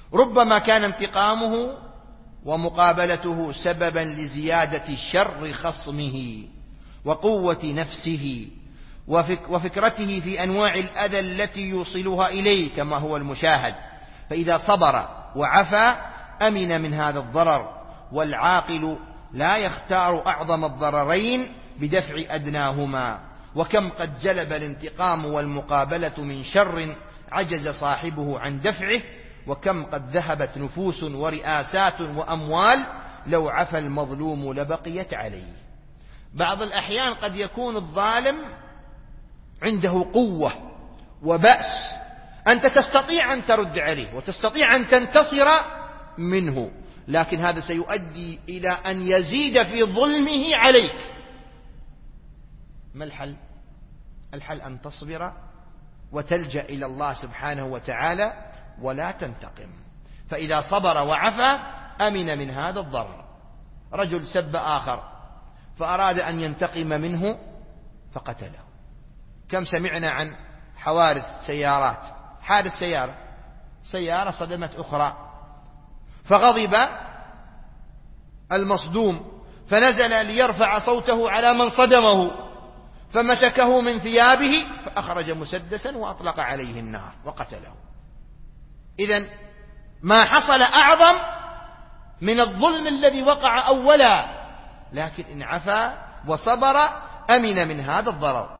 ربما كان انتقامه ومقابلته سببا لزيادة شر خصمه وقوة نفسه وفكرته في أنواع الأذى التي يوصلها إليه كما هو المشاهد. فإذا صبر وعفى أمن من هذا الضرر. والعاقل لا يختار أعظم الضررين بدفع أدناهما. وكم قد جلب الانتقام والمقابلة من شر عجز صاحبه عن دفعه، وكم قد ذهبت نفوس ورئاسات وأموال لو عفى المظلوم لبقيت عليه. بعض الأحيان قد يكون الظالم عنده قوة وبأس، أنت تستطيع أن ترد عليه وتستطيع أن تنتصر منه، لكن هذا سيؤدي إلى أن يزيد في ظلمه عليك. ما الحل؟ الحل أن تصبر وتلجأ إلى الله سبحانه وتعالى ولا تنتقم. فإذا صبر وعفى أمن من هذا الضرر. رجل سب آخر فأراد أن ينتقم منه فقتله. كم سمعنا عن حوادث سيارات، حادث سيارة صدمت أخرى، فغضب المصدوم فنزل ليرفع صوته على من صدمه، فمسكه من ثيابه فأخرج مسدسا وأطلق عليه النار وقتله. إذن ما حصل أعظم من الظلم الذي وقع أولا، لكن إن عفا وصبر أمن من هذا الضرر.